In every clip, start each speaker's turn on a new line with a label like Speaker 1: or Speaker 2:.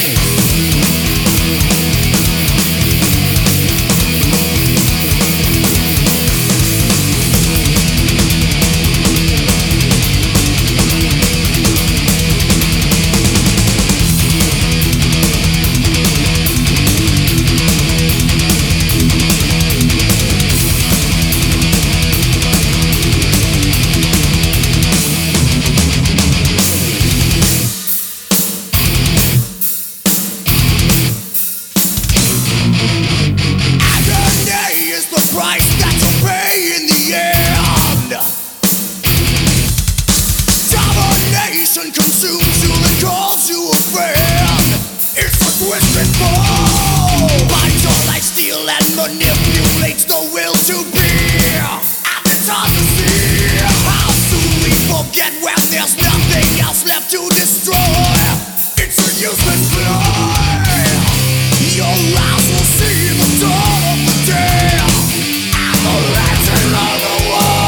Speaker 1: Consumes you and calls you a friend. It's a twisted fall. Binds your life, steal and manipulates the will to be. And it's hard to see how soon we forget when there's nothing else left to destroy. It's a useless play. Your eyes will see the dawn of the day and the legend of the world.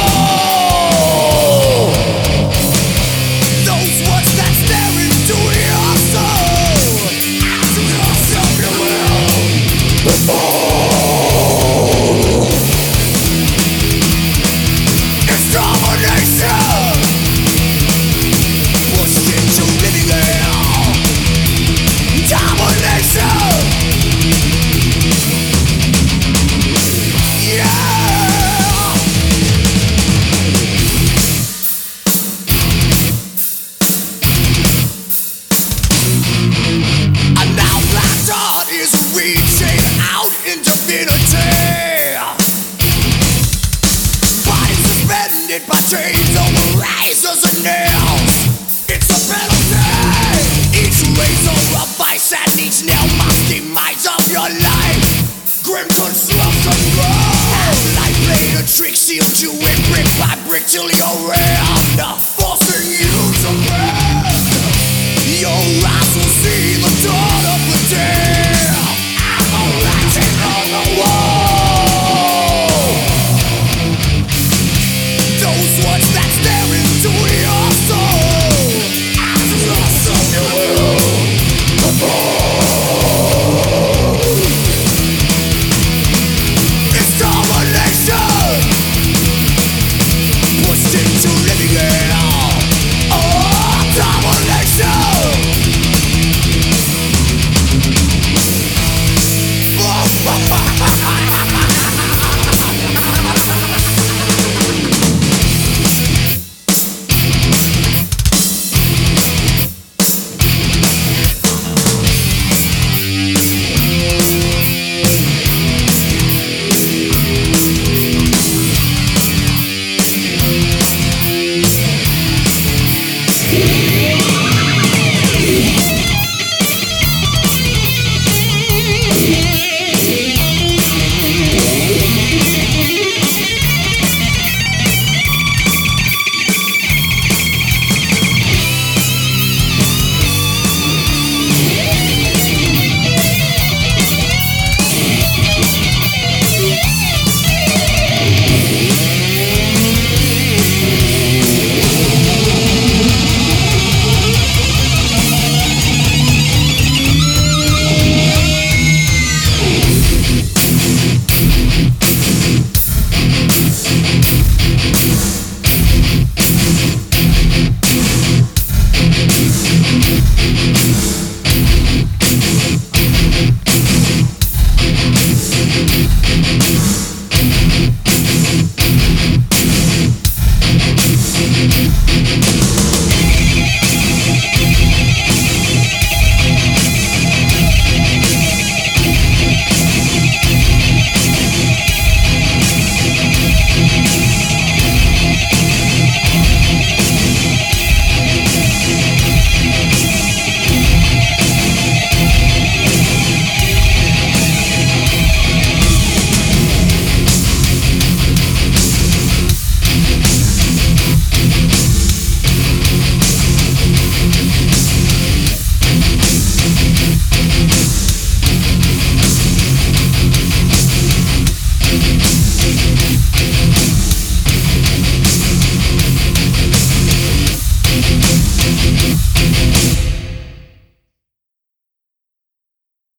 Speaker 1: Reaching out infinity. Bodies suspended by chains over razors and nails. It's a penalty. Each razor a vice and each nail must demise of your life. Grim construction grows. Life played a trick, sealed you in brick by brick till you're in.